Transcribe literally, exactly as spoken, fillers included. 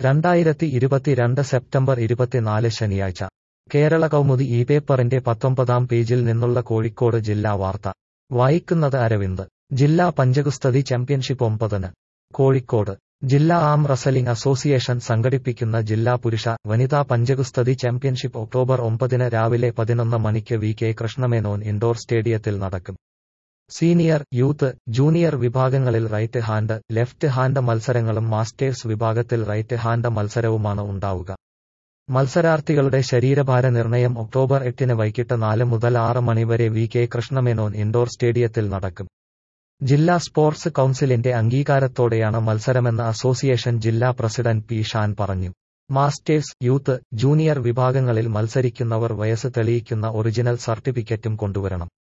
രണ്ടായിരത്തി ഇരുപത്തിരണ്ട് സെപ്റ്റംബർ ഇരുപത്തിനാല് ശനിയാഴ്ച കേരള കൗമുദി ഈ പേപ്പറിന്റെ പത്തൊമ്പതാം പേജിൽ നിന്നുള്ള കോഴിക്കോട് ജില്ലാ വാർത്ത വായിക്കുന്നത് അരവിന്ദ്. ജില്ലാ പഞ്ചഗുസ്തി ചാമ്പ്യൻഷിപ്പ് ഒമ്പതിന് കോഴിക്കോട് ജില്ലാ ആം റസലിംഗ് അസോസിയേഷൻ സംഘടിപ്പിക്കുന്ന ജില്ലാ പുരുഷ, വനിതാ പഞ്ചഗുസ്തി ചാമ്പ്യൻഷിപ്പ് ഒക്ടോബർ ഒമ്പതിന് രാവിലെ പതിനൊന്ന് മണിക്ക് വി കെ കൃഷ്ണമേനോൻ ഇൻഡോർ സ്റ്റേഡിയത്തിൽ നടക്കും. സീനിയർ, യൂത്ത്, ജൂനിയർ വിഭാഗങ്ങളിൽ റൈറ്റ് ഹാൻഡ്, ലെഫ്റ്റ് ഹാൻഡ് മത്സരങ്ങളും മാസ്റ്റേഴ്സ് വിഭാഗത്തിൽ റൈറ്റ് ഹാൻഡ് മത്സരവുമാണ് ഉണ്ടാവുക. മത്സരാർത്ഥികളുടെ ശരീരഭാര നിർണയം ഒക്ടോബർ എട്ടിന് വൈകിട്ട് നാല് മുതൽ ആറ് മണിവരെ വി കെ കൃഷ്ണമേനോൻ ഇൻഡോർ സ്റ്റേഡിയത്തിൽ നടക്കും. ജില്ലാ സ്പോർട്സ് കൗൺസിലിന്റെ അംഗീകാരത്തോടെയാണ് മത്സരമെന്ന് അസോസിയേഷൻ ജില്ലാ പ്രസിഡന്റ് പി ഷാൻ പറഞ്ഞു. മാസ്റ്റേഴ്സ്, യൂത്ത്, ജൂനിയർ വിഭാഗങ്ങളിൽ മത്സരിക്കുന്നവർ വയസ്സ് തെളിയിക്കുന്ന ഒറിജിനൽ സർട്ടിഫിക്കറ്റും കൊണ്ടുവരണം.